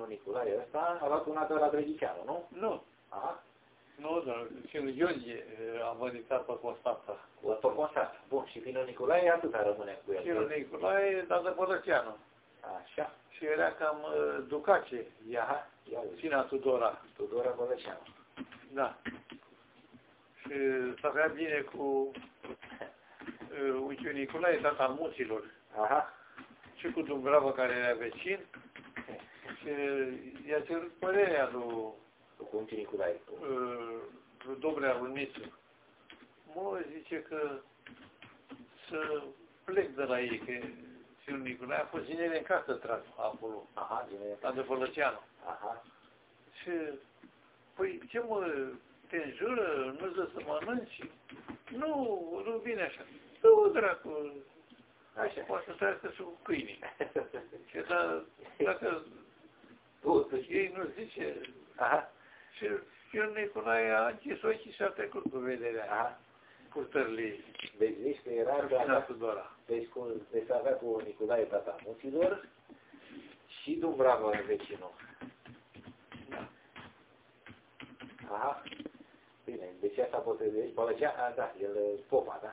Sfinul Nicolae ăsta a luat una de la Drăghiceanu, nu? Nu. Aha. Nu, dar Sfântul Gheorghe a văditat pe Constanța. Pe Constanța. Bun, și Sfinul Nicolae atâta rămâne cu el. Sfântul Nicolae, dar de Părățeanu. Așa. Și era cam ducace, Ia uite. Sfina Tudora. Tudora Părățeanu. Da. Și stătea bine cu Unciul Nicolae, tata al muților. Aha. Și cu Dumbravă, care era vecin. Și i-a cerut părerea lui Cu Unciul Nicolae. Dobrea Runițu. Mă zice că să plec de la ei, că Sfântul Nicolae a fost ginere în casă tras acolo. Aha, ginere. La de Fălăceanu. Aha. Și, păi, ce mă, te înjură, nu-ți dă să mănânci? Nu vine așa. Du, dracu, așa poate să trăiască și cu câinii. Și dacă ei nu zice, aha. și Sfântul Nicolae a închis ochii și a trecut cu vederea. Aha. Purtările. Vezi că era deci avea cu Nicolae tata muților și Dumbravă vecinul. Da. Aha. Bine, deci asta potrivit. Pălăcea, da, el popa, da?